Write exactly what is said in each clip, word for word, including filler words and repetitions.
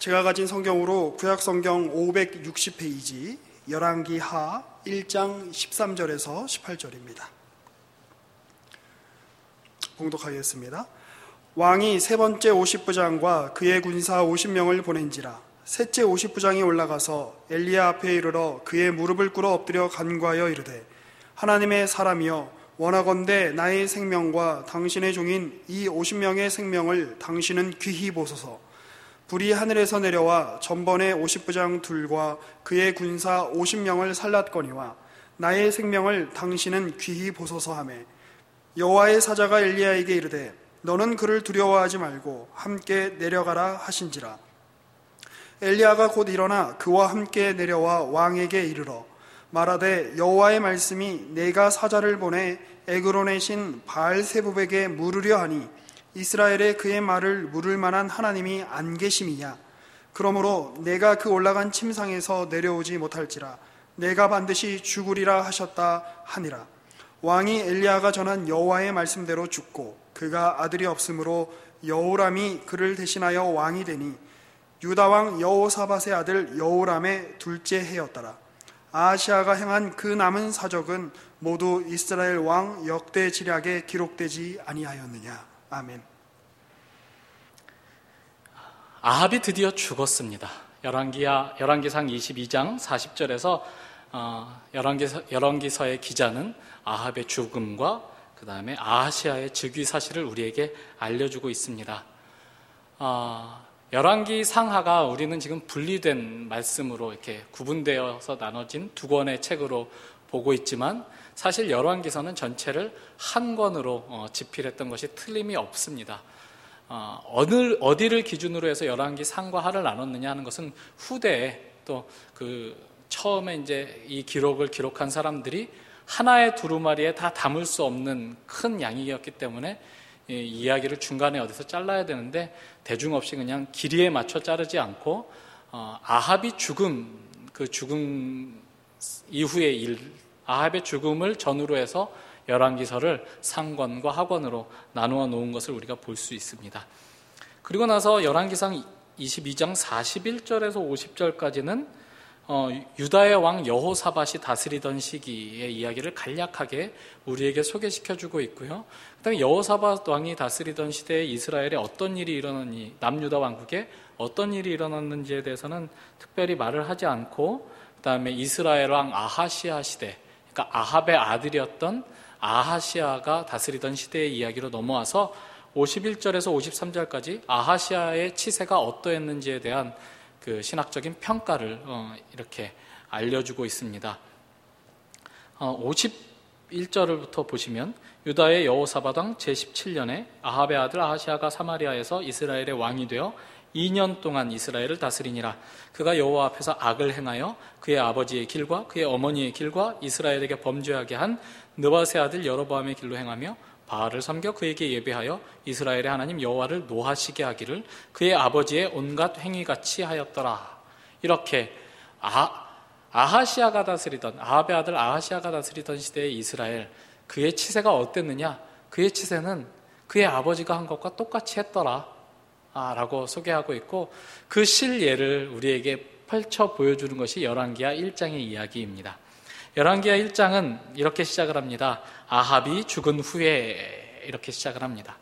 제가 가진 성경으로 구약성경 오백육십 페이지 열왕기하 일 장 십삼 절에서 십팔 절입니다. 봉독하겠습니다. 왕이 세 번째 오십 부장과 그의 군사 오십 명을 보낸지라. 셋째 오십 부장이 올라가서 엘리야 앞에 이르러 그의 무릎을 꿇어 엎드려 간구하여 이르되, 하나님의 사람이여, 원하건대 나의 생명과 당신의 종인 이 오십 명의 생명을 당신은 귀히 보소서. 불이 하늘에서 내려와 전번에 오십 부장 둘과 그의 군사 오십 명을 살랐거니와 나의 생명을 당신은 귀히 보소서 하매, 여호와의 사자가 엘리야에게 이르되 너는 그를 두려워하지 말고 함께 내려가라 하신지라. 엘리야가 곧 일어나 그와 함께 내려와 왕에게 이르러 말하되, 여호와의 말씀이 내가 사자를 보내 에그론의 신 바알세붑에게 물으려 하니 이스라엘에 그의 말을 물을 만한 하나님이 안 계심이냐. 그러므로 내가 그 올라간 침상에서 내려오지 못할지라 내가 반드시 죽으리라 하셨다 하니라. 왕이 엘리야가 전한 여호와의 말씀대로 죽고 그가 아들이 없으므로 여호람이 그를 대신하여 왕이 되니 유다 왕 여호사밧의 아들 여호람의 둘째 해였더라. 아하시아가 행한 그 남은 사적은 모두 이스라엘 왕 역대 지략에 기록되지 아니하였느냐. 아멘. 아합이 드디어 죽었습니다. 열왕기야, 열왕기상 이십이 장 사십 절에서 어, 열왕기서, 열왕기서의 기자는 아합의 죽음과 그 다음에 아하시아의 즉위 사실을 우리에게 알려주고 있습니다. 어, 열왕기 상하가 우리는 지금 분리된 말씀으로 이렇게 구분되어서 나눠진 두 권의 책으로 보고 있지만, 사실 열왕기서는 전체를 한 권으로 어, 집필했던 것이 틀림이 없습니다. 어, 어느, 어디를 기준으로 해서 열왕기 상과 하를 나눴느냐 하는 것은 후대에 또 그 처음에 이제 이 기록을 기록한 사람들이 하나의 두루마리에 다 담을 수 없는 큰 양이었기 때문에 이 이야기를 중간에 어디서 잘라야 되는데 대중 없이 그냥 길이에 맞춰 자르지 않고 어, 아합이 죽음, 그 죽음 이후의 일, 아합의 죽음을 전후로 해서 열왕기서를 상권과 하권으로 나누어 놓은 것을 우리가 볼 수 있습니다. 그리고 나서 열왕기상 이십이 장 사십일 절에서 오십 절까지는 어, 유다의 왕 여호사밧이 다스리던 시기의 이야기를 간략하게 우리에게 소개시켜주고 있고요. 그다음에 여호사밧 왕이 다스리던 시대에 이스라엘에 어떤 일이 일어났니, 남유다 왕국에 어떤 일이 일어났는지에 대해서는 특별히 말을 하지 않고, 그다음에 이스라엘 왕 아하시아 시대, 그러니까 아합의 아들이었던 아하시아가 다스리던 시대의 이야기로 넘어와서 오십일 절에서 오십삼 절까지 아하시아의 치세가 어떠했는지에 대한 그 신학적인 평가를 어, 이렇게 알려주고 있습니다. 어, 오십일 절부터 보시면, 유다의 여호사밧 왕 제십칠 년에 아합의 아들 아하시아가 사마리아에서 이스라엘의 왕이 되어 이 년 동안 이스라엘을 다스리니라. 그가 여호와 앞에서 악을 행하여 그의 아버지의 길과 그의 어머니의 길과 이스라엘에게 범죄하게 한 느밧의 아들 여로보암의 길로 행하며 바알을 섬겨 그에게 예배하여 이스라엘의 하나님 여호와를 노하시게 하기를 그의 아버지의 온갖 행위같이 하였더라. 이렇게 아, 아하시아가 다스리던, 아합의 아들 아하시아가 다스리던 시대의 이스라엘, 그의 치세가 어땠느냐? 그의 치세는 그의 아버지가 한 것과 똑같이 했더라 아, 라고 소개하고 있고, 그 실예를 우리에게 펼쳐 보여주는 것이 열왕기하 일 장의 이야기입니다. 열왕기하 일 장은 이렇게 시작을 합니다. 아합이 죽은 후에, 이렇게 시작을 합니다.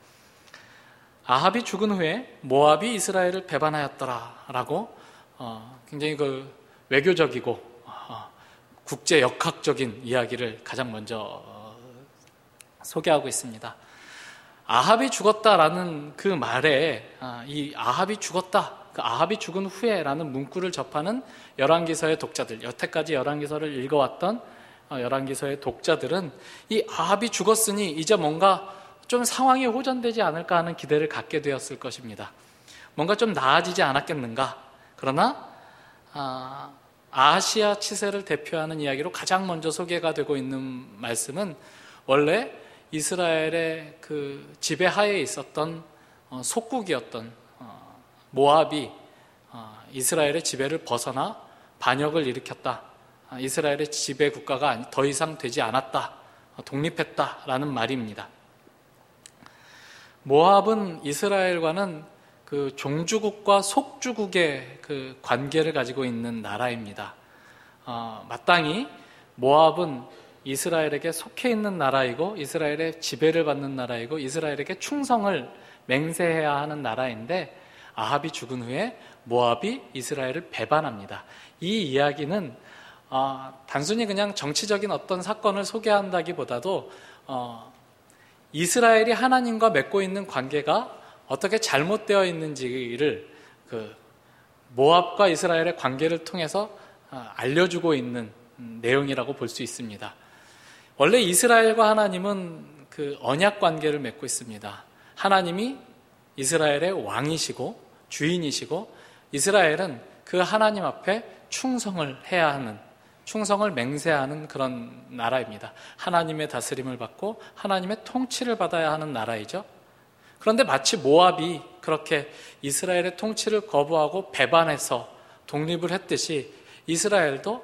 아합이 죽은 후에 모압이 이스라엘을 배반하였더라 라고 어, 굉장히 그 외교적이고 어, 국제 역학적인 이야기를 가장 먼저 어, 소개하고 있습니다. 아합이 죽었다라는 그 말에 아, 이 아합이 죽었다, 그 아합이 죽은 후에라는 문구를 접하는 열왕기서의 독자들, 여태까지 열왕기서를 읽어왔던 열왕기서의 독자들은 이 아합이 죽었으니 이제 뭔가 좀 상황이 호전되지 않을까 하는 기대를 갖게 되었을 것입니다. 뭔가 좀 나아지지 않았겠는가. 그러나 아, 아하시아 치세를 대표하는 이야기로 가장 먼저 소개가 되고 있는 말씀은 원래 이스라엘의 그 지배하에 있었던 어, 속국이었던 어, 모압이 어, 이스라엘의 지배를 벗어나 반역을 일으켰다. 아, 이스라엘의 지배 국가가 더 이상 되지 않았다. 어, 독립했다라는 말입니다. 모압은 이스라엘과는 그 종주국과 속주국의 그 관계를 가지고 있는 나라입니다. 어, 마땅히 모압은 이스라엘에게 속해 있는 나라이고 이스라엘의 지배를 받는 나라이고 이스라엘에게 충성을 맹세해야 하는 나라인데 아합이 죽은 후에 모압이 이스라엘을 배반합니다. 이 이야기는 어, 단순히 그냥 정치적인 어떤 사건을 소개한다기보다도 어, 이스라엘이 하나님과 맺고 있는 관계가 어떻게 잘못되어 있는지를 그 모압과 이스라엘의 관계를 통해서 알려주고 있는 내용이라고 볼 수 있습니다. 원래 이스라엘과 하나님은 그 언약 관계를 맺고 있습니다. 하나님이 이스라엘의 왕이시고 주인이시고 이스라엘은 그 하나님 앞에 충성을 해야 하는, 충성을 맹세하는 그런 나라입니다. 하나님의 다스림을 받고 하나님의 통치를 받아야 하는 나라이죠. 그런데 마치 모압이 그렇게 이스라엘의 통치를 거부하고 배반해서 독립을 했듯이 이스라엘도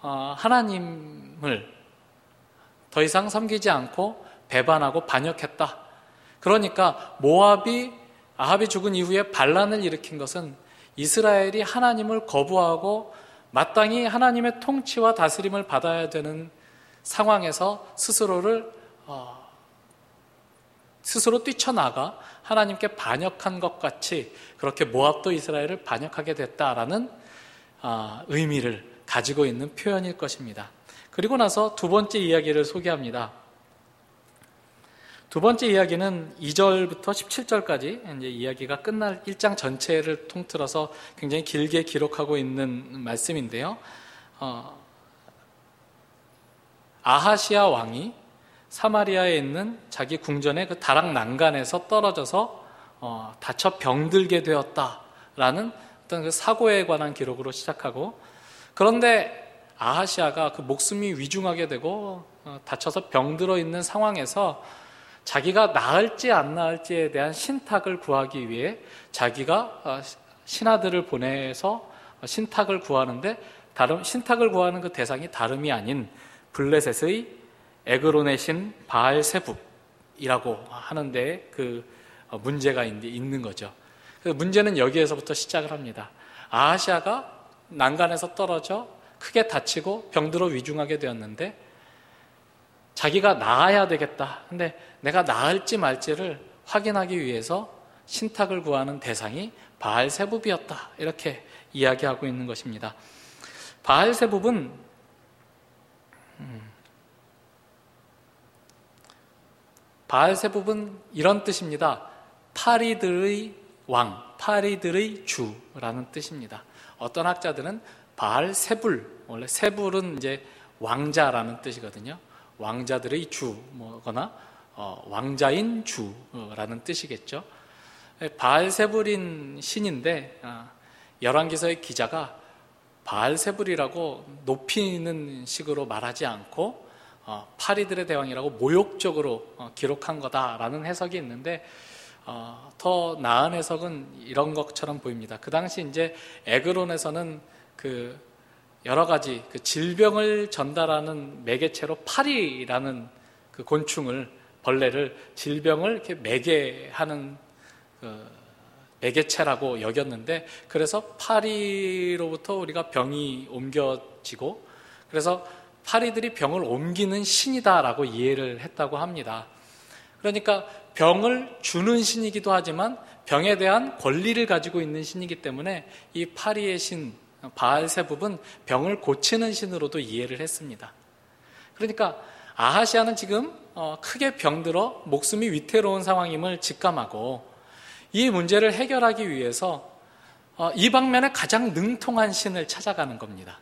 하나님을 더 이상 섬기지 않고 배반하고 반역했다. 그러니까 모압이 아합이 죽은 이후에 반란을 일으킨 것은 이스라엘이 하나님을 거부하고 마땅히 하나님의 통치와 다스림을 받아야 되는 상황에서 스스로를 어, 스스로 뛰쳐나가 하나님께 반역한 것 같이 그렇게 모압도 이스라엘을 반역하게 됐다라는 어, 의미를 가지고 있는 표현일 것입니다. 그리고 나서 두 번째 이야기를 소개합니다. 두 번째 이야기는 이 절부터 십칠 절까지 이제 이야기가 끝날 일 장 전체를 통틀어서 굉장히 길게 기록하고 있는 말씀인데요. 어, 아하시아 왕이 사마리아에 있는 자기 궁전의 그 다락 난간에서 떨어져서 어, 다쳐 병들게 되었다라는 어떤 그 사고에 관한 기록으로 시작하고, 그런데 아하시아가 그 목숨이 위중하게 되고 어, 다쳐서 병들어 있는 상황에서 자기가 나을지 안 나을지에 대한 신탁을 구하기 위해 자기가 어, 신하들을 보내서 신탁을 구하는데, 다름, 신탁을 구하는 그 대상이 다름이 아닌 블레셋의 에그론의 신 바알세붑이라고 하는데 그 문제가 있는 거죠. 그 문제는 여기에서부터 시작을 합니다. 아하시아가 난간에서 떨어져 크게 다치고 병들어 위중하게 되었는데 자기가 나아야 되겠다. 근데 내가 나을지 말지를 확인하기 위해서 신탁을 구하는 대상이 바알세붑이었다. 이렇게 이야기하고 있는 것입니다. 바알세붑은 음, 바알세붑은 이런 뜻입니다. 파리들의 왕, 파리들의 주라는 뜻입니다. 어떤 학자들은 바알세불, 원래 세불은 이제 왕자라는 뜻이거든요. 왕자들의 주거나 어, 왕자인 주라는 뜻이겠죠. 바알세불인 신인데 어, 열왕기서의 기자가 바알세불이라고 높이는 식으로 말하지 않고 어, 파리들의 대왕이라고 모욕적으로 어, 기록한 거다라는 해석이 있는데 어, 더 나은 해석은 이런 것처럼 보입니다. 그 당시 이제 에그론에서는 그 여러 가지 그 질병을 전달하는 매개체로 파리라는 그 곤충을, 벌레를 질병을 이렇게 매개하는 그 매개체라고 여겼는데, 그래서 파리로부터 우리가 병이 옮겨지고, 그래서 파리들이 병을 옮기는 신이다라고 이해를 했다고 합니다. 그러니까 병을 주는 신이기도 하지만 병에 대한 권리를 가지고 있는 신이기 때문에 이 파리의 신 바알세붑은 병을 고치는 신으로도 이해를 했습니다. 그러니까 아하시아는 지금 크게 병들어 목숨이 위태로운 상황임을 직감하고 이 문제를 해결하기 위해서 이 방면에 가장 능통한 신을 찾아가는 겁니다.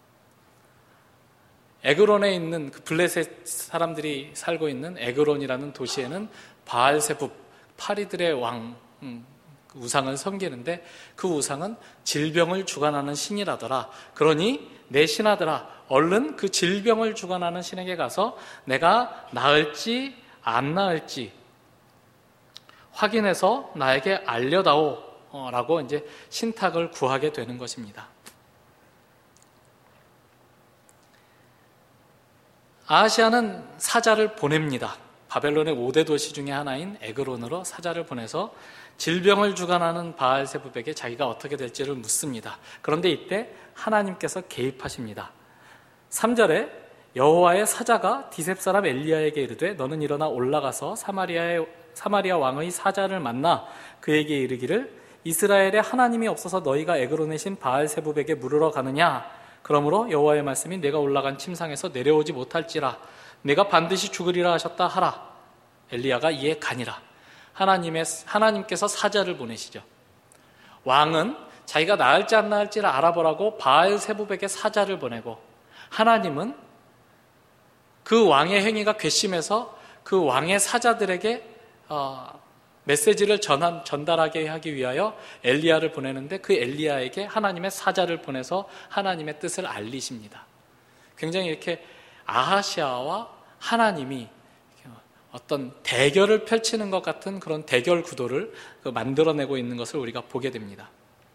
에그론에 있는 그 블레셋 사람들이 살고 있는 에그론이라는 도시에는 바알세붑, 파리들의 왕 우상을 섬기는데 그 우상은 질병을 주관하는 신이라더라. 그러니 내 신하들아, 얼른 그 질병을 주관하는 신에게 가서 내가 나을지 안 나을지 확인해서 나에게 알려다오 라고 이제 신탁을 구하게 되는 것입니다. 아하시아는 사자를 보냅니다. 바벨론의 오 대 도시 중에 하나인 에그론으로 사자를 보내서 질병을 주관하는 바알세붑에게 자기가 어떻게 될지를 묻습니다. 그런데 이때 하나님께서 개입하십니다. 삼 절에 여호와의 사자가 디셉 사람 엘리야에게 이르되 너는 일어나 올라가서 사마리아의 사마리아 왕의 사자를 만나 그에게 이르기를 이스라엘에 하나님이 없어서 너희가 에그론의 신 바알세붑에게 물으러 가느냐? 그러므로 여호와의 말씀이 내가 올라간 침상에서 내려오지 못할지라 내가 반드시 죽으리라 하셨다 하라. 엘리야가 이에 가니라. 하나님의, 하나님께서 사자를 보내시죠. 왕은 자기가 나을지 안 나을지를 알아보라고 바알세붑에게 사자를 보내고, 하나님은 그 왕의 행위가 괘씸해서 그 왕의 사자들에게 어, 메시지를 전한, 전달하게 하기 위하여 엘리야를 보내는데, 그 엘리야에게 하나님의 사자를 보내서 하나님의 뜻을 알리십니다. 굉장히 이렇게 아하시아와 하나님이 어떤 대결을 펼치는 것 같은 그런 대결 구도를 만들어내고 있는 것을 우리가 보게 됩니다.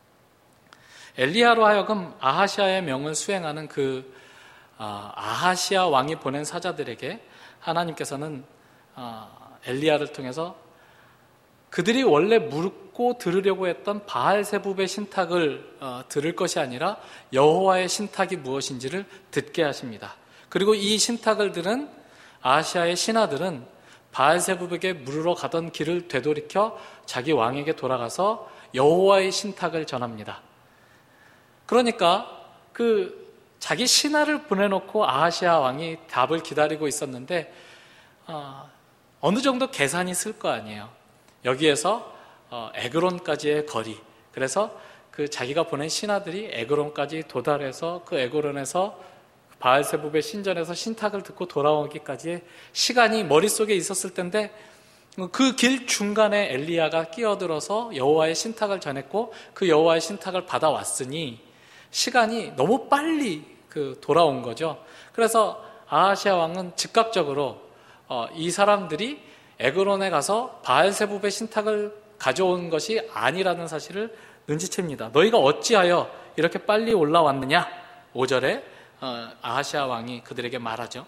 엘리야로 하여금 아하시아의 명을 수행하는 그 아하시아 왕이 보낸 사자들에게 하나님께서는 엘리야를 통해서 그들이 원래 묻고 들으려고 했던 바알세붑의 신탁을 들을 것이 아니라 여호와의 신탁이 무엇인지를 듣게 하십니다. 그리고 이 신탁을 들은 아하시아의 신하들은 바알세붑에게 물으러 가던 길을 되돌이켜 자기 왕에게 돌아가서 여호와의 신탁을 전합니다. 그러니까 그 자기 신하를 보내놓고 아하시아 왕이 답을 기다리고 있었는데 어, 어느 정도 계산이 쓸 거 아니에요. 여기에서 어, 에그론까지의 거리, 그래서 그 자기가 보낸 신하들이 에그론까지 도달해서 그 에그론에서 바알세붑의 신전에서 신탁을 듣고 돌아오기까지의 시간이 머릿속에 있었을 텐데, 그 길 중간에 엘리야가 끼어들어서 여호와의 신탁을 전했고 그 여호와의 신탁을 받아왔으니 시간이 너무 빨리 그 돌아온 거죠. 그래서 아하시아 왕은 즉각적으로 어, 이 사람들이 에그론에 가서 바알세붑의 신탁을 가져온 것이 아니라는 사실을 눈치챕니다. 너희가 어찌하여 이렇게 빨리 올라왔느냐? 오 절에 어, 아하시아 왕이 그들에게 말하죠.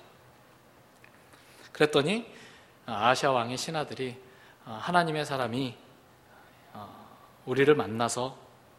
그랬더니 아하시아 왕의 신하들이 어, 하나님의 사람이 어, 우리를 만나서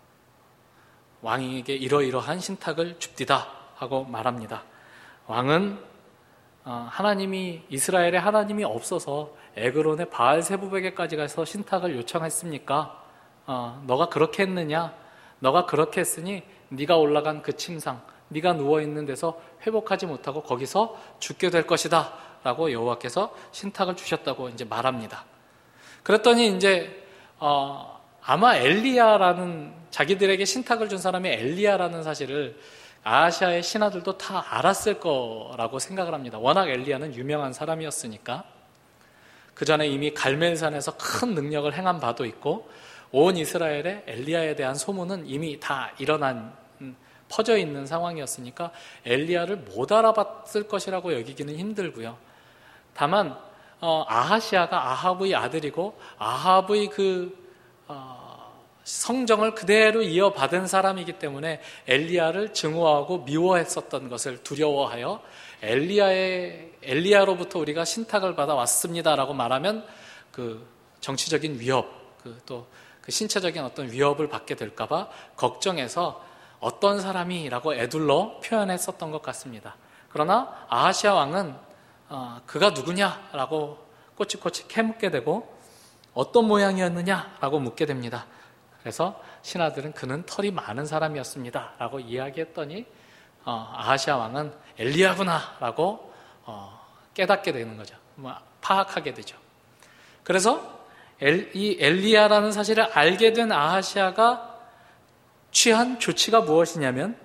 왕에게 이러이러한 신탁을 줍디다 하고 말합니다. 왕은 어, 하나님이 이스라엘에 하나님이 없어서 에그론의 바알세붑에게까지 가서 신탁을 요청했습니까? 어, 너가 그렇게 했느냐? 너가 그렇게 했으니 네가 올라간 그 침상, 네가 누워있는 데서 회복하지 못하고 거기서 죽게 될 것이다 라고 여호와께서 신탁을 주셨다고 이제 말합니다. 그랬더니 이제 어, 아마 엘리야라는, 자기들에게 신탁을 준 사람이 엘리야라는 사실을 아하시아의 신하들도 다 알았을 거라고 생각을 합니다. 워낙 엘리야는 유명한 사람이었으니까. 그 전에 이미 갈멜산에서 큰 능력을 행한 바도 있고 온 이스라엘에 엘리야에 대한 소문은 이미 다 일어난, 퍼져 있는 상황이었으니까 엘리야를 못 알아봤을 것이라고 여기기는 힘들고요. 다만 어, 아하시아가 아합의 아들이고 아합의 그 어, 성정을 그대로 이어받은 사람이기 때문에 엘리야를 증오하고 미워했었던 것을 두려워하여 엘리야의 엘리야로부터 우리가 신탁을 받아 왔습니다라고 말하면 그 정치적인 위협, 그 또 그 신체적인 어떤 위협을 받게 될까봐 걱정해서 어떤 사람이라고 애둘러 표현했었던 것 같습니다. 그러나 아하시아 왕은 어, 그가 누구냐라고 꼬치꼬치 캐묻게 되고 어떤 모양이었느냐라고 묻게 됩니다. 그래서 신하들은 그는 털이 많은 사람이었습니다 라고 이야기했더니 어, 아하시아 왕은 엘리야구나 라고 어, 깨닫게 되는 거죠. 뭐, 파악하게 되죠. 그래서 엘, 이 엘리야라는 사실을 알게 된 아하시아가 취한 조치가 무엇이냐면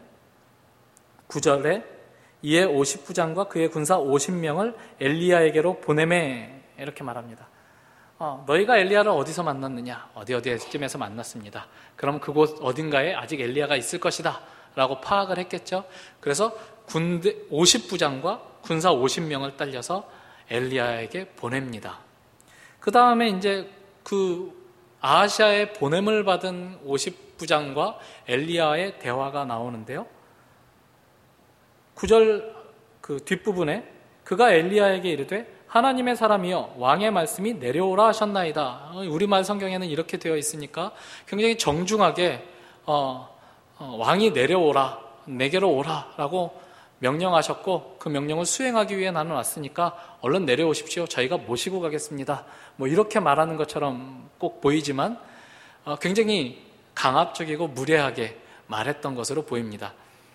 구 절에 이에 오십 부장과 그의 군사 오십 명을 엘리야에게로 보내매 이렇게 말합니다. 어, 너희가 엘리야를 어디서 만났느냐? 어디 어디쯤에서 만났습니다. 그럼 그곳 어딘가에 아직 엘리야가 있을 것이다 라고 파악을 했겠죠. 그래서 군대 오십 부장과 군사 오십 명을 딸려서 엘리야에게 보냅니다. 그 다음에 이제 그 아하시아의 보냄을 받은 오십 부장과 엘리야의 대화가 나오는데요. 구 절 그 뒷부분에 그가 엘리야에게 이르되 하나님의 사람이여 왕의 말씀이 내려오라 하셨나이다. 우리말 성경에는 이렇게 되어 있으니까 굉장히 정중하게 어, 어, 왕이 내려오라, 내게로 오라 라고 명령하셨고, 그 명령을 수행하기 위해 나는 왔으니까 얼른 내려오십시오. 저희가 모시고 가겠습니다. 뭐 이렇게 말하는 것처럼 꼭 보이지만 어, 굉장히 강압적이고 무례하게 말했던 것으로 보입니다.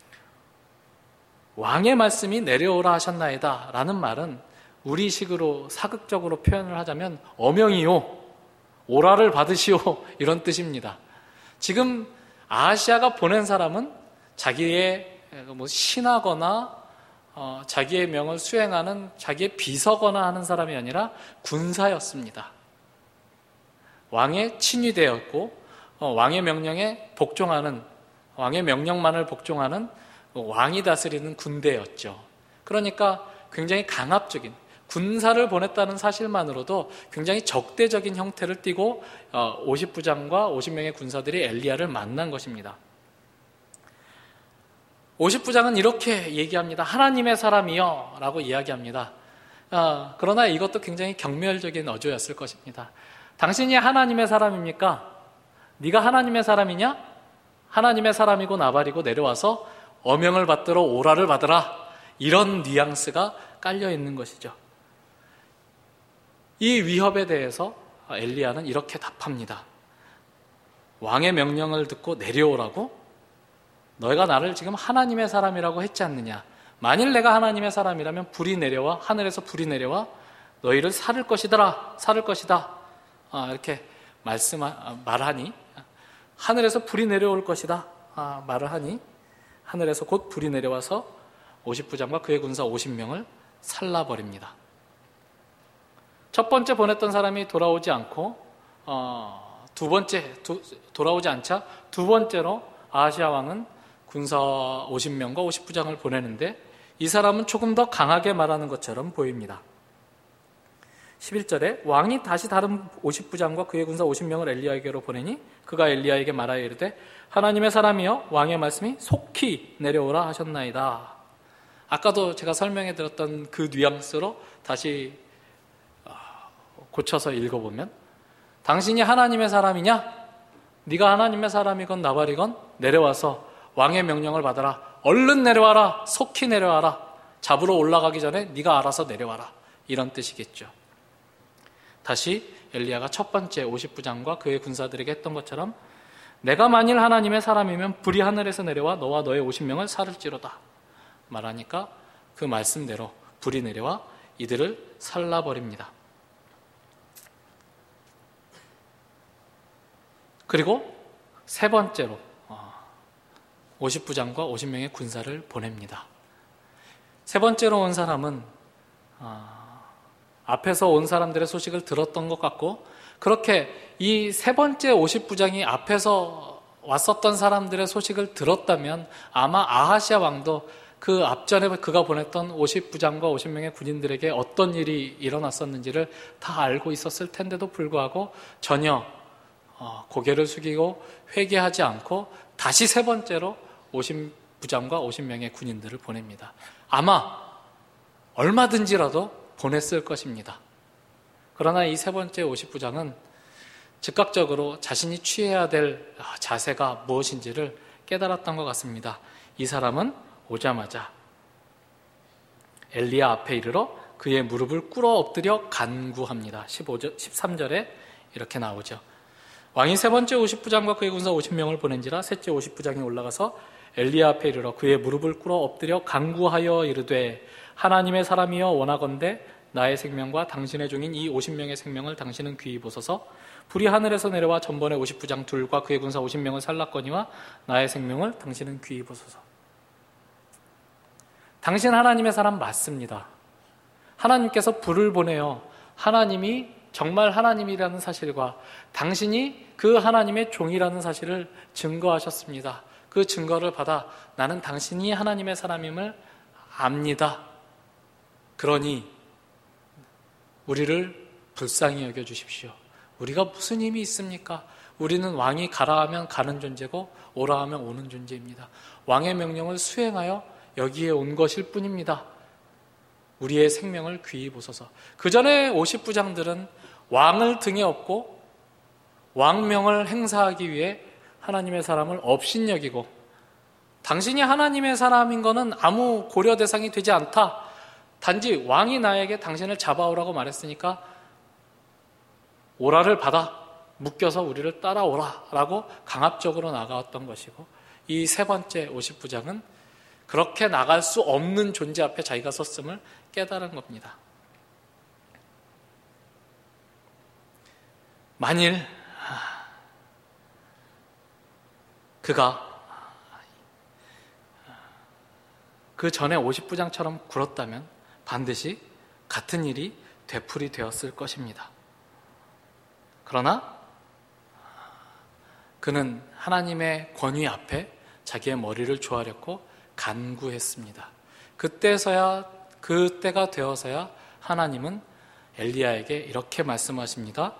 왕의 말씀이 내려오라 하셨나이다 라는 말은 우리식으로 사극적으로 표현을 하자면 어명이요, 오라를 받으시오, 이런 뜻입니다. 지금 아하시아가 보낸 사람은 자기의 뭐 신하거나 어, 자기의 명을 수행하는 자기의 비서거나 하는 사람이 아니라 군사였습니다. 왕의 친위대였고 어, 왕의 명령에 복종하는, 왕의 명령만을 복종하는 왕이 다스리는 군대였죠. 그러니까 굉장히 강압적인, 군사를 보냈다는 사실만으로도 굉장히 적대적인 형태를 띠고 오십 부장과 오십 명의 군사들이 엘리야를 만난 것입니다. 오십 부장은 이렇게 얘기합니다. 하나님의 사람이여 라고 이야기합니다. 어, 그러나 이것도 굉장히 경멸적인 어조였을 것입니다. 당신이 하나님의 사람입니까? 네가 하나님의 사람이냐? 하나님의 사람이고 나발이고 내려와서 어명을 받들어 오라를 받으라, 이런 뉘앙스가 깔려 있는 것이죠. 이 위협에 대해서 엘리야는 이렇게 답합니다. 왕의 명령을 듣고 내려오라고? 너희가 나를 지금 하나님의 사람이라고 했지 않느냐? 만일 내가 하나님의 사람이라면 불이 내려와, 하늘에서 불이 내려와 너희를 살을 것이더라, 살을 것이다, 아, 이렇게 말씀 말하니, 하늘에서 불이 내려올 것이다, 아, 말을 하니 하늘에서 곧 불이 내려와서 오십 부장과 그의 군사 오십 명을 살라버립니다. 첫 번째 보냈던 사람이 돌아오지 않고 어, 두 번째 두, 돌아오지 않자 두 번째로 아하시아 왕은 군사 오십 명과 오십 부장을 보내는데, 이 사람은 조금 더 강하게 말하는 것처럼 보입니다. 십일 절에 왕이 다시 다른 오십 부장과 그의 군사 오십 명을 엘리야에게로 보내니 그가 엘리야에게 말하여 이르되 하나님의 사람이여 왕의 말씀이 속히 내려오라 하셨나이다. 아까도 제가 설명해 드렸던 그 뉘앙스로 다시 고쳐서 읽어보면, 당신이 하나님의 사람이냐? 네가 하나님의 사람이건 나발이건 내려와서 왕의 명령을 받아라. 얼른 내려와라. 속히 내려와라. 잡으러 올라가기 전에 네가 알아서 내려와라. 이런 뜻이겠죠. 다시 엘리야가 첫 번째 오십 부장과 그의 군사들에게 했던 것처럼 내가 만일 하나님의 사람이면 불이 하늘에서 내려와 너와 너의 오십 명을 살을지로다 말하니까 그 말씀대로 불이 내려와 이들을 살라버립니다. 그리고 세 번째로 오십 부장과 오십 명의 군사를 보냅니다. 세 번째로 온 사람은 앞에서 온 사람들의 소식을 들었던 것 같고, 그렇게 이 세 번째 오십 부장이 앞에서 왔었던 사람들의 소식을 들었다면 아마 아하시아 왕도 그 앞전에 그가 보냈던 오십 부장과 오십 명의 군인들에게 어떤 일이 일어났었는지를 다 알고 있었을 텐데도 불구하고 전혀 고개를 숙이고 회개하지 않고 다시 세 번째로 오십 부장과 오십 명의 군인들을 보냅니다. 아마 얼마든지라도 보냈을 것입니다. 그러나 이 세 번째 오십 부장은 즉각적으로 자신이 취해야 될 자세가 무엇인지를 깨달았던 것 같습니다. 이 사람은 오자마자 엘리야 앞에 이르러 그의 무릎을 꿇어 엎드려 간구합니다. 십오 절, 십삼 절에 이렇게 나오죠. 왕이 세 번째 오십 부장과 그의 군사 오십 명을 보낸지라 셋째 오십 부장이 올라가서 엘리야 앞에 이르러 그의 무릎을 꿇어 엎드려 간구하여 이르되 하나님의 사람이여 원하건대 나의 생명과 당신의 종인 이 오십 명의 생명을 당신은 귀히 보소서. 불이 하늘에서 내려와 전번에 오십 부장 둘과 그의 군사 오십 명을 살랐거니와 나의 생명을 당신은 귀히 보소서. 당신 하나님의 사람 맞습니다. 하나님께서 불을 보내어 하나님이 정말 하나님이라는 사실과 당신이 그 하나님의 종이라는 사실을 증거하셨습니다. 그 증거를 받아 나는 당신이 하나님의 사람임을 압니다. 그러니 우리를 불쌍히 여겨주십시오. 우리가 무슨 힘이 있습니까? 우리는 왕이 가라 하면 가는 존재고 오라 하면 오는 존재입니다. 왕의 명령을 수행하여 여기에 온 것일 뿐입니다. 우리의 생명을 귀히 보소서. 그 전에 오십 부장들은 왕을 등에 업고 왕명을 행사하기 위해 하나님의 사람을 업신여기고, 당신이 하나님의 사람인 것은 아무 고려 대상이 되지 않다. 단지 왕이 나에게 당신을 잡아오라고 말했으니까 오라를 받아 묶여서 우리를 따라오라 라고 강압적으로 나가왔던 것이고, 이 세 번째 오십 부장은 그렇게 나갈 수 없는 존재 앞에 자기가 섰음을 깨달은 겁니다. 만일 그가 그 전에 오십 부장처럼 굴었다면 반드시 같은 일이 되풀이 되었을 것입니다. 그러나 그는 하나님의 권위 앞에 자기의 머리를 조아렸고 간구했습니다. 그때서야, 그때가 되어서야 하나님은 엘리야에게 이렇게 말씀하십니다.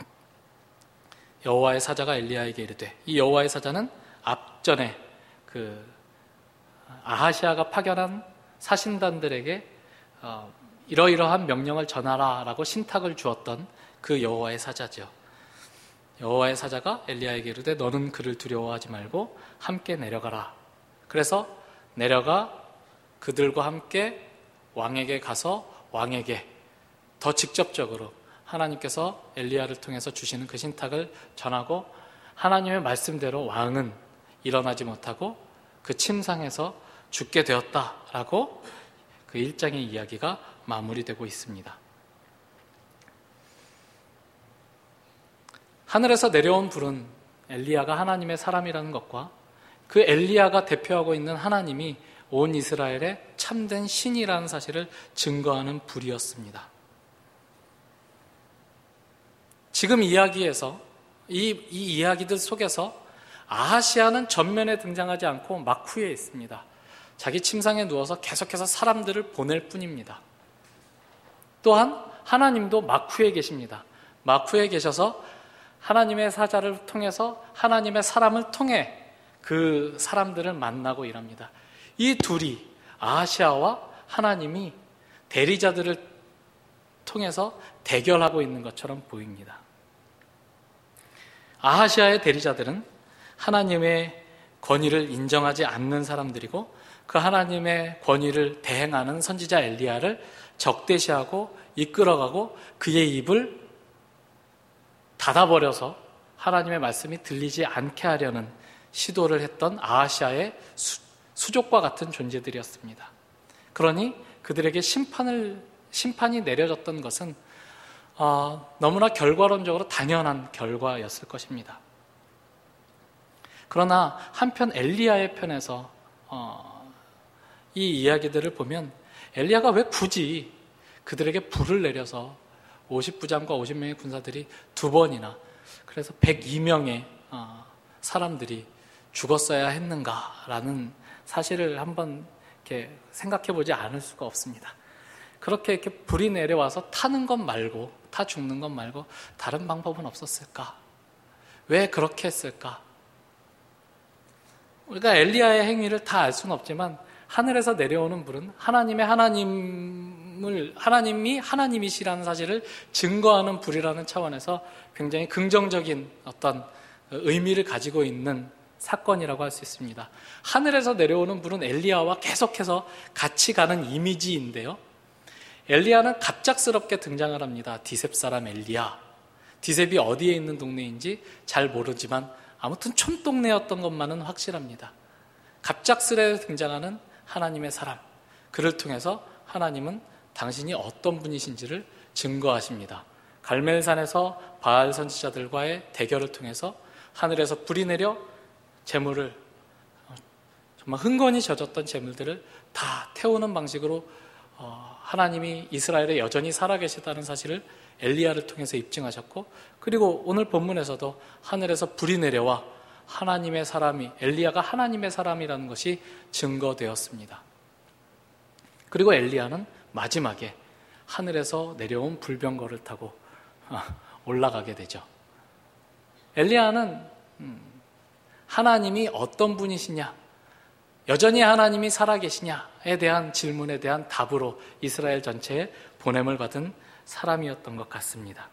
여호와의 사자가 엘리야에게 이르되, 이 여호와의 사자는 앞전에 그 아하시아가 파견한 사신단들에게 어, 이러이러한 명령을 전하라라고 신탁을 주었던 그 여호와의 사자죠. 여호와의 사자가 엘리야에게 이르되 너는 그를 두려워하지 말고 함께 내려가라. 그래서 내려가 그들과 함께 왕에게 가서 왕에게 더 직접적으로 하나님께서 엘리야를 통해서 주시는 그 신탁을 전하고, 하나님의 말씀대로 왕은 일어나지 못하고 그 침상에서 죽게 되었다라고 그 일 장의 이야기가 마무리되고 있습니다. 하늘에서 내려온 불은 엘리야가 하나님의 사람이라는 것과 그 엘리야가 대표하고 있는 하나님이 온 이스라엘의 참된 신이라는 사실을 증거하는 불이었습니다. 지금 이야기에서 이, 이 이야기들 속에서 아하시아는 전면에 등장하지 않고 막후에 있습니다. 자기 침상에 누워서 계속해서 사람들을 보낼 뿐입니다. 또한 하나님도 막후에 계십니다. 막후에 계셔서 하나님의 사자를 통해서, 하나님의 사람을 통해 그 사람들을 만나고 일합니다. 이 둘이, 아하시아와 하나님이 대리자들을 통해서 대결하고 있는 것처럼 보입니다. 아하시아의 대리자들은 하나님의 권위를 인정하지 않는 사람들이고, 그 하나님의 권위를 대행하는 선지자 엘리야를 적대시하고 이끌어가고 그의 입을 닫아버려서 하나님의 말씀이 들리지 않게 하려는 시도를 했던 아하시아의 수, 수족과 같은 존재들이었습니다. 그러니 그들에게 심판을, 심판이 내려졌던 것은 어, 너무나 결과론적으로 당연한 결과였을 것입니다. 그러나 한편 엘리야의 편에서 어, 이 이야기들을 보면 엘리야가 왜 굳이 그들에게 불을 내려서 오십 부장과 오십 명의 군사들이 두 번이나, 그래서 백이 명의 어, 사람들이 죽었어야 했는가라는 사실을 한번 이렇게 생각해 보지 않을 수가 없습니다. 그렇게 이렇게 불이 내려와서 타는 것 말고, 타 죽는 것 말고 다른 방법은 없었을까? 왜 그렇게 했을까? 우리가 엘리야의 행위를 다 알 수는 없지만 하늘에서 내려오는 불은 하나님의 하나님을, 하나님이 하나님이시라는 사실을 증거하는 불이라는 차원에서 굉장히 긍정적인 어떤 의미를 가지고 있는 사건이라고 할 수 있습니다. 하늘에서 내려오는 불은 엘리야와 계속해서 같이 가는 이미지인데요. 엘리야는 갑작스럽게 등장을 합니다. 디셉 사람 엘리야. 디셉이 어디에 있는 동네인지 잘 모르지만 아무튼 촌동네였던 것만은 확실합니다. 갑작스레 등장하는 하나님의 사람, 그를 통해서 하나님은 당신이 어떤 분이신지를 증거하십니다. 갈멜산에서 바알 선지자들과의 대결을 통해서 하늘에서 불이 내려 재물을, 정말 흥건히 젖었던 재물들을 다 태우는 방식으로 하나님이 이스라엘에 여전히 살아계시다는 사실을 엘리야를 통해서 입증하셨고, 그리고 오늘 본문에서도 하늘에서 불이 내려와 하나님의 사람이, 엘리야가 하나님의 사람이라는 것이 증거되었습니다. 그리고 엘리야는 마지막에 하늘에서 내려온 불병거를 타고 올라가게 되죠. 엘리야는 하나님이 어떤 분이시냐, 여전히 하나님이 살아계시냐에 대한 질문에 대한 답으로 이스라엘 전체에 보냄을 받은 사람이었던 것 같습니다.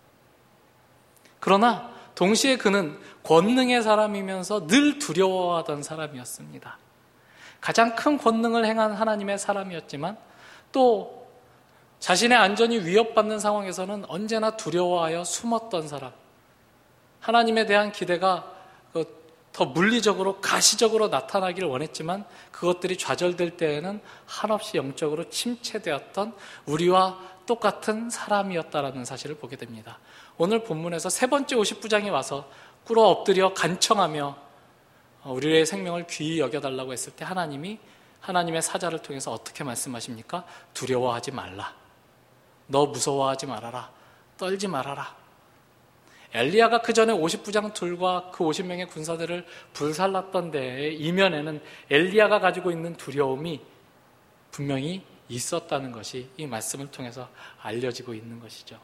그러나 동시에 그는 권능의 사람이면서 늘 두려워하던 사람이었습니다. 가장 큰 권능을 행한 하나님의 사람이었지만 또 자신의 안전이 위협받는 상황에서는 언제나 두려워하여 숨었던 사람, 하나님에 대한 기대가 더 물리적으로 가시적으로 나타나기를 원했지만 그것들이 좌절될 때에는 한없이 영적으로 침체되었던 우리와 똑같은 사람이었다라는 사실을 보게 됩니다. 오늘 본문에서 세 번째 오십 부장이 와서 꿇어 엎드려 간청하며 우리의 생명을 귀히 여겨달라고 했을 때 하나님이 하나님의 사자를 통해서 어떻게 말씀하십니까? 두려워하지 말라. 너 무서워하지 말아라. 떨지 말아라. 엘리야가 그 전에 오십 부장 둘과 그 오십 명의 군사들을 불살랐던 데에 이면에는 엘리야가 가지고 있는 두려움이 분명히 있었다는 것이 이 말씀을 통해서 알려지고 있는 것이죠.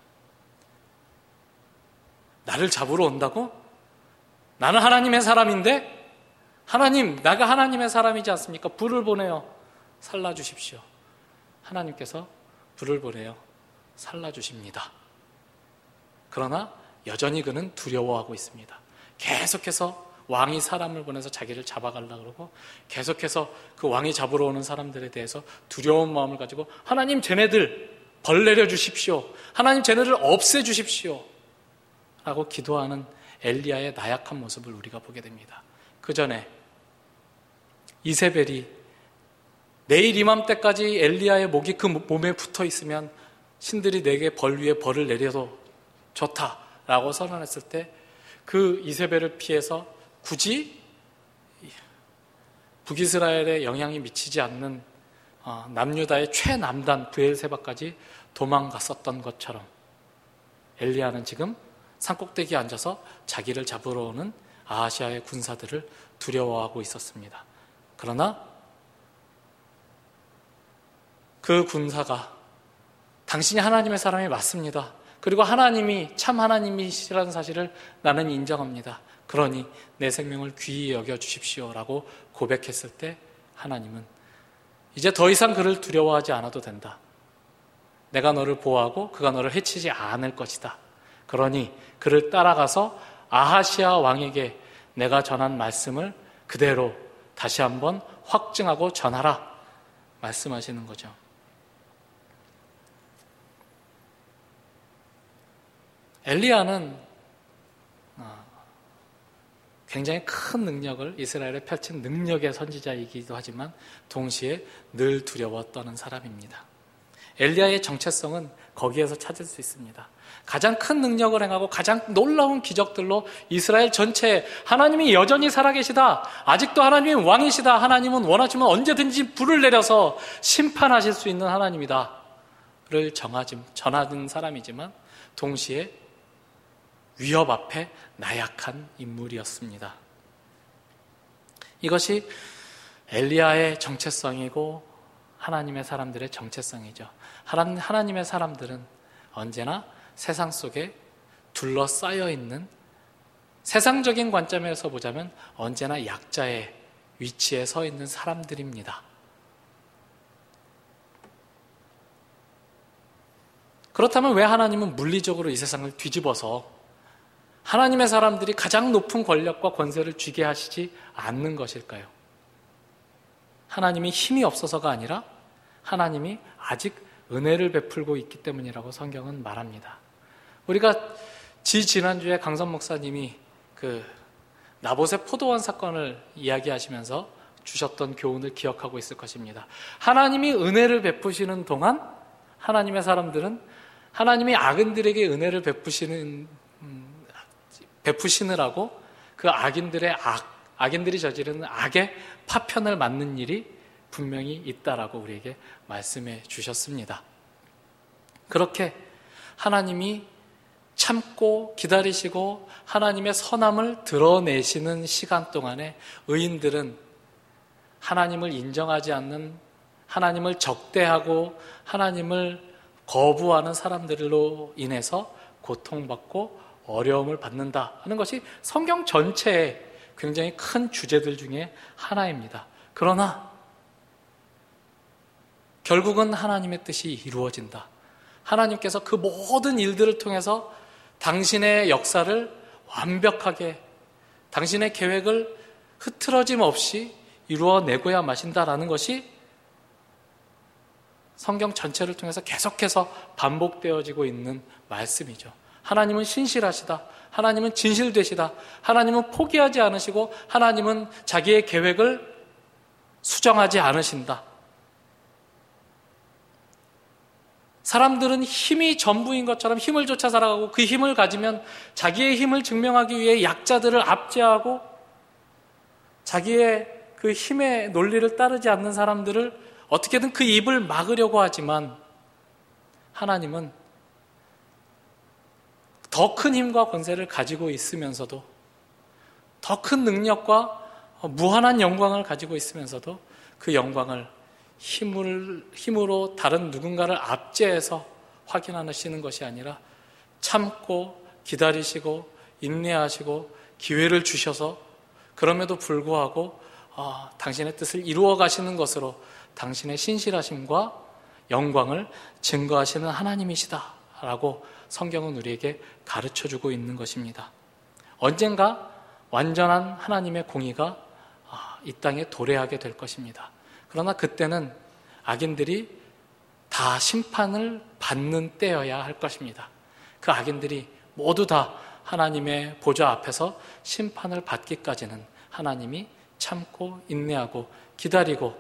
나를 잡으러 온다고? 나는 하나님의 사람인데? 하나님, 나가 하나님의 사람이지 않습니까? 불을 보내어 살라주십시오. 하나님께서 불을 보내어 살라주십니다. 그러나 여전히 그는 두려워하고 있습니다. 계속해서 왕이 사람을 보내서 자기를 잡아가려고 그러고 계속해서 그 왕이 잡으러 오는 사람들에 대해서 두려운 마음을 가지고 하나님 쟤네들 벌 내려주십시오. 하나님 쟤네들 없애주십시오. 라고 기도하는 엘리야의 나약한 모습을 우리가 보게 됩니다. 그 전에 이세벨이 내일 이맘때까지 엘리야의 목이 그 몸에 붙어 있으면 신들이 내게 벌 위에 벌을 내려도 좋다라고 선언했을 때 그 이세벨을 피해서 굳이 북이스라엘에 영향이 미치지 않는 남유다의 최남단 브엘세바까지 도망갔었던 것처럼 엘리야는 지금 산꼭대기에 앉아서 자기를 잡으러 오는 아하시아의 군사들을 두려워하고 있었습니다. 그러나 그 군사가 당신이 하나님의 사람이 맞습니다. 그리고 하나님이 참 하나님이시라는 사실을 나는 인정합니다. 그러니 내 생명을 귀히 여겨주십시오 라고 고백했을 때 하나님은 이제 더 이상 그를 두려워하지 않아도 된다. 내가 너를 보호하고 그가 너를 해치지 않을 것이다. 그러니 그를 따라가서 아하시아 왕에게 내가 전한 말씀을 그대로 다시 한번 확증하고 전하라 말씀하시는 거죠. 엘리야는 굉장히 큰 능력을 이스라엘에 펼친 능력의 선지자이기도 하지만 동시에 늘 두려워 떠는 사람입니다. 엘리야의 정체성은 거기에서 찾을 수 있습니다. 가장 큰 능력을 행하고 가장 놀라운 기적들로 이스라엘 전체에 하나님이 여전히 살아계시다. 아직도 하나님이 왕이시다. 하나님은 원하시면 언제든지 불을 내려서 심판하실 수 있는 하나님이다. 를 정하지, 전하는 사람이지만 동시에 위협 앞에 나약한 인물이었습니다. 이것이 엘리야의 정체성이고 하나님의 사람들의 정체성이죠. 하나님의 사람들은 언제나 세상 속에 둘러싸여 있는, 세상적인 관점에서 보자면 언제나 약자의 위치에 서 있는 사람들입니다. 그렇다면 왜 하나님은 물리적으로 이 세상을 뒤집어서 하나님의 사람들이 가장 높은 권력과 권세를 쥐게 하시지 않는 것일까요? 하나님이 힘이 없어서가 아니라 하나님이 아직 은혜를 베풀고 있기 때문이라고 성경은 말합니다. 우리가 지 지난주에 강선 목사님이 그 나봇의 포도원 사건을 이야기하시면서 주셨던 교훈을 기억하고 있을 것입니다. 하나님이 은혜를 베푸시는 동안 하나님의 사람들은 하나님이 악인들에게 은혜를 베푸시는 베푸시느라고 그 악인들의 악, 악인들이 저지르는 악의 파편을 맞는 일이 분명히 있다라고 우리에게 말씀해 주셨습니다. 그렇게 하나님이 참고 기다리시고 하나님의 선함을 드러내시는 시간 동안에 의인들은 하나님을 인정하지 않는, 하나님을 적대하고 하나님을 거부하는 사람들로 인해서 고통받고 어려움을 받는다 하는 것이 성경 전체의 굉장히 큰 주제들 중에 하나입니다. 그러나 결국은 하나님의 뜻이 이루어진다. 하나님께서 그 모든 일들을 통해서 당신의 역사를 완벽하게, 당신의 계획을 흐트러짐 없이 이루어내고야 마신다라는 것이 성경 전체를 통해서 계속해서 반복되어지고 있는 말씀이죠. 하나님은 신실하시다. 하나님은 진실되시다. 하나님은 포기하지 않으시고 하나님은 자기의 계획을 수정하지 않으신다. 사람들은 힘이 전부인 것처럼 힘을 쫓아 살아가고 그 힘을 가지면 자기의 힘을 증명하기 위해 약자들을 압제하고 자기의 그 힘의 논리를 따르지 않는 사람들을 어떻게든 그 입을 막으려고 하지만 하나님은 더 큰 힘과 권세를 가지고 있으면서도 더 큰 능력과 무한한 영광을 가지고 있으면서도 그 영광을 힘을, 힘으로 다른 누군가를 압제해서 확인하시는 것이 아니라 참고 기다리시고 인내하시고 기회를 주셔서 그럼에도 불구하고 어, 당신의 뜻을 이루어 가시는 것으로 당신의 신실하심과 영광을 증거하시는 하나님이시다 라고 성경은 우리에게 가르쳐주고 있는 것입니다. 언젠가 완전한 하나님의 공의가 이 땅에 도래하게 될 것입니다. 그러나 그때는 악인들이 다 심판을 받는 때여야 할 것입니다. 그 악인들이 모두 다 하나님의 보좌 앞에서 심판을 받기까지는 하나님이 참고 인내하고 기다리고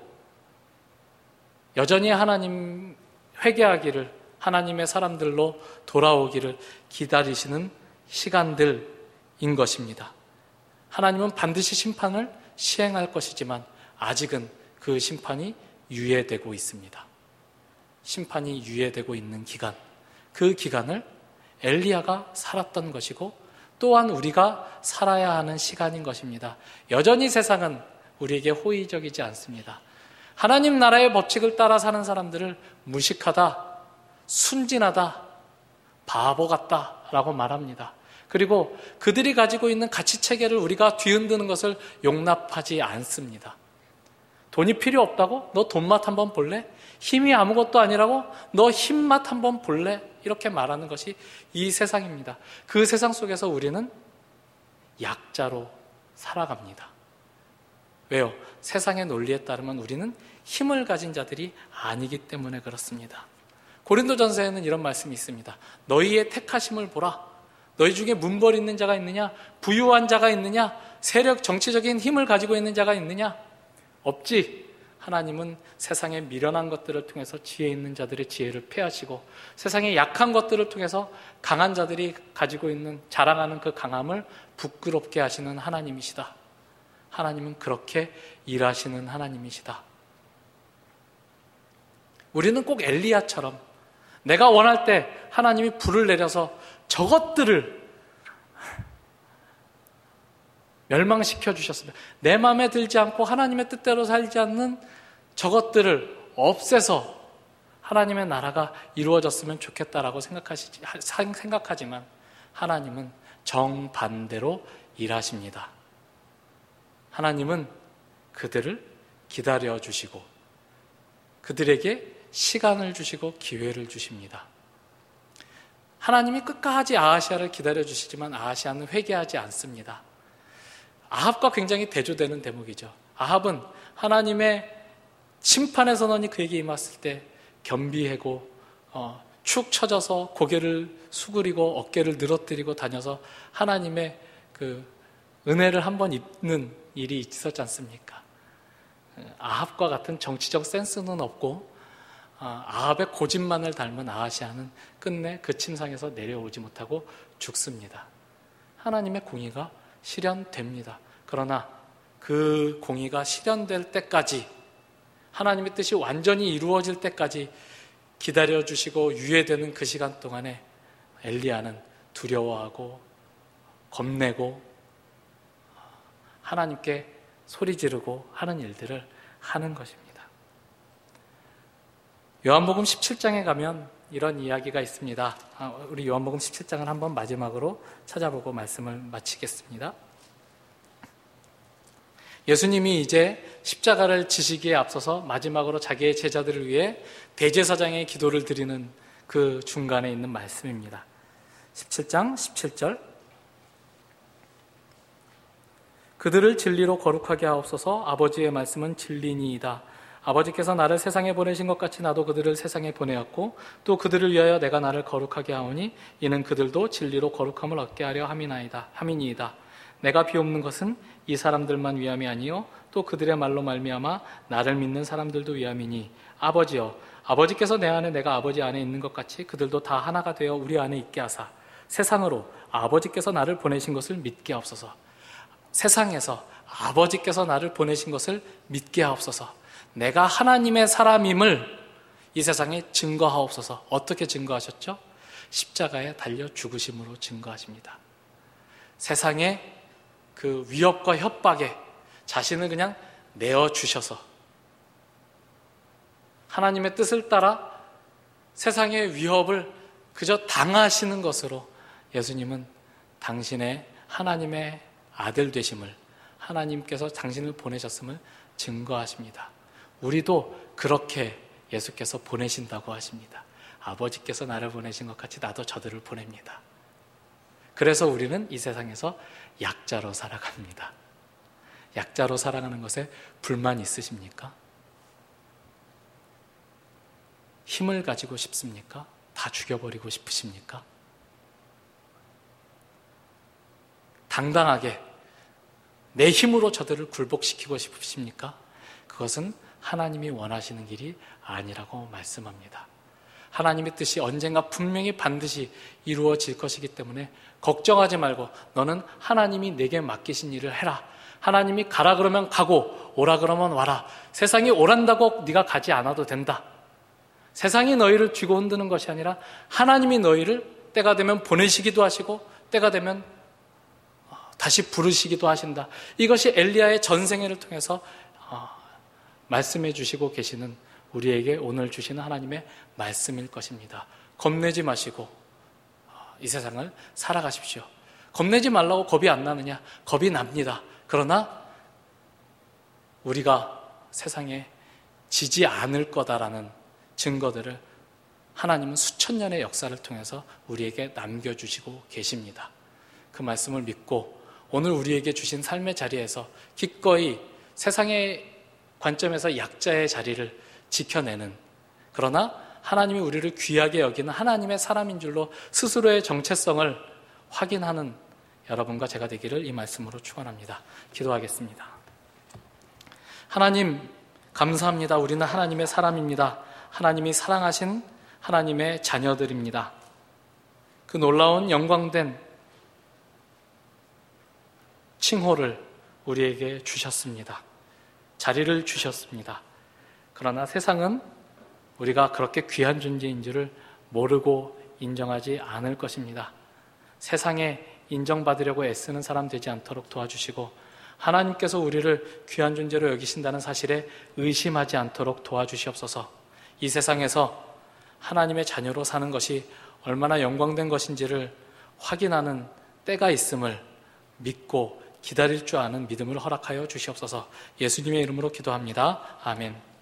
여전히 하나님 회개하기를 하나님의 사람들로 돌아오기를 기다리시는 시간들인 것입니다. 하나님은 반드시 심판을 시행할 것이지만 아직은 그 심판이 유예되고 있습니다. 심판이 유예되고 있는 기간, 그 기간을 엘리야가 살았던 것이고 또한 우리가 살아야 하는 시간인 것입니다. 여전히 세상은 우리에게 호의적이지 않습니다. 하나님 나라의 법칙을 따라 사는 사람들을 무식하다, 순진하다, 바보 같다라고 말합니다. 그리고 그들이 가지고 있는 가치체계를 우리가 뒤흔드는 것을 용납하지 않습니다. 돈이 필요 없다고? 너 돈맛 한번 볼래? 힘이 아무것도 아니라고? 너 힘맛 한번 볼래? 이렇게 말하는 것이 이 세상입니다. 그 세상 속에서 우리는 약자로 살아갑니다. 왜요? 세상의 논리에 따르면 우리는 힘을 가진 자들이 아니기 때문에 그렇습니다. 고린도전서에는 이런 말씀이 있습니다. 너희의 택하심을 보라. 너희 중에 문벌 있는 자가 있느냐? 부유한 자가 있느냐? 세력, 정치적인 힘을 가지고 있는 자가 있느냐? 없지. 하나님은 세상의 미련한 것들을 통해서 지혜 있는 자들의 지혜를 폐하시고 세상의 약한 것들을 통해서 강한 자들이 가지고 있는 자랑하는 그 강함을 부끄럽게 하시는 하나님이시다. 하나님은 그렇게 일하시는 하나님이시다. 우리는 꼭 엘리야처럼 내가 원할 때 하나님이 불을 내려서 저것들을 멸망시켜 주셨습니다. 내 마음에 들지 않고 하나님의 뜻대로 살지 않는 저것들을 없애서 하나님의 나라가 이루어졌으면 좋겠다라고 생각하시지, 생각하지만 하나님은 정반대로 일하십니다. 하나님은 그들을 기다려 주시고 그들에게 시간을 주시고 기회를 주십니다. 하나님이 끝까지 아하시아를 기다려 주시지만 아하시아는 회개하지 않습니다. 아합과 굉장히 대조되는 대목이죠. 아합은 하나님의 심판의 선언이 그에게 임했을 때 겸비하고 어, 축 처져서 고개를 수그리고 어깨를 늘어뜨리고 다녀서 하나님의 그 은혜를 한번 입는 일이 있었지 않습니까? 아합과 같은 정치적 센스는 없고 아합의 고집만을 닮은 아하시아는 끝내 그 침상에서 내려오지 못하고 죽습니다. 하나님의 공의가 실현됩니다. 그러나 그 공의가 실현될 때까지 하나님의 뜻이 완전히 이루어질 때까지 기다려주시고 유예되는 그 시간 동안에 엘리야는 두려워하고 겁내고 하나님께 소리 지르고 하는 일들을 하는 것입니다. 요한복음 십칠 장에 가면 이런 이야기가 있습니다. 우리 요한복음 십칠 장을 한번 마지막으로 찾아보고 말씀을 마치겠습니다. 예수님이 이제 십자가를 지시기에 앞서서 마지막으로 자기의 제자들을 위해 대제사장의 기도를 드리는 그 중간에 있는 말씀입니다. 십칠 장 십칠 절, 그들을 진리로 거룩하게 하옵소서. 아버지의 말씀은 진리니이다. 아버지께서 나를 세상에 보내신 것 같이 나도 그들을 세상에 보내었고 또 그들을 위하여 내가 나를 거룩하게 하오니 이는 그들도 진리로 거룩함을 얻게 하려 함이나이다. 함이니이다. 내가 비옵는 것은 이 사람들만 위함이 아니요 또 그들의 말로 말미암아 나를 믿는 사람들도 위함이니 아버지여, 아버지께서 내 안에 내가 아버지 안에 있는 것 같이 그들도 다 하나가 되어 우리 안에 있게 하사 세상으로 아버지께서 나를 보내신 것을 믿게 하옵소서. 세상에서 아버지께서 나를 보내신 것을 믿게 하옵소서. 내가 하나님의 사람임을 이 세상에 증거하옵소서. 어떻게 증거하셨죠? 십자가에 달려 죽으심으로 증거하십니다. 세상의 그 위협과 협박에 자신을 그냥 내어주셔서 하나님의 뜻을 따라 세상의 위협을 그저 당하시는 것으로 예수님은 당신의 하나님의 아들 되심을, 하나님께서 당신을 보내셨음을 증거하십니다. 우리도 그렇게 예수께서 보내신다고 하십니다. 아버지께서 나를 보내신 것 같이 나도 저들을 보냅니다. 그래서 우리는 이 세상에서 약자로 살아갑니다. 약자로 살아가는 것에 불만 있으십니까? 힘을 가지고 싶습니까? 다 죽여버리고 싶으십니까? 당당하게 내 힘으로 저들을 굴복시키고 싶으십니까? 그것은 하나님이 원하시는 길이 아니라고 말씀합니다. 하나님의 뜻이 언젠가 분명히 반드시 이루어질 것이기 때문에 걱정하지 말고 너는 하나님이 내게 맡기신 일을 해라. 하나님이 가라 그러면 가고 오라 그러면 와라. 세상이 오란다고 네가 가지 않아도 된다. 세상이 너희를 쥐고 흔드는 것이 아니라 하나님이 너희를 때가 되면 보내시기도 하시고 때가 되면 다시 부르시기도 하신다. 이것이 엘리야의 전생애를 통해서 말씀해 주시고 계시는 우리에게 오늘 주시는 하나님의 말씀일 것입니다. 겁내지 마시고 이 세상을 살아가십시오. 겁내지 말라고 겁이 안 나느냐? 겁이 납니다. 그러나 우리가 세상에 지지 않을 거다라는 증거들을 하나님은 수천 년의 역사를 통해서 우리에게 남겨주시고 계십니다. 그 말씀을 믿고 오늘 우리에게 주신 삶의 자리에서 기꺼이 세상의 관점에서 약자의 자리를 지켜내는, 그러나 하나님이 우리를 귀하게 여기는 하나님의 사람인 줄로 스스로의 정체성을 확인하는 여러분과 제가 되기를 이 말씀으로 축원합니다. 기도하겠습니다. 하나님 감사합니다. 우리는 하나님의 사람입니다. 하나님이 사랑하신 하나님의 자녀들입니다. 그 놀라운 영광된 칭호를 우리에게 주셨습니다. 자리를 주셨습니다. 그러나 세상은 우리가 그렇게 귀한 존재인 줄을 모르고 인정하지 않을 것입니다. 세상에 인정받으려고 애쓰는 사람 되지 않도록 도와주시고 하나님께서 우리를 귀한 존재로 여기신다는 사실에 의심하지 않도록 도와주시옵소서. 이 세상에서 하나님의 자녀로 사는 것이 얼마나 영광된 것인지를 확인하는 때가 있음을 믿고 기다릴 줄 아는 믿음을 허락하여 주시옵소서. 예수님의 이름으로 기도합니다. 아멘.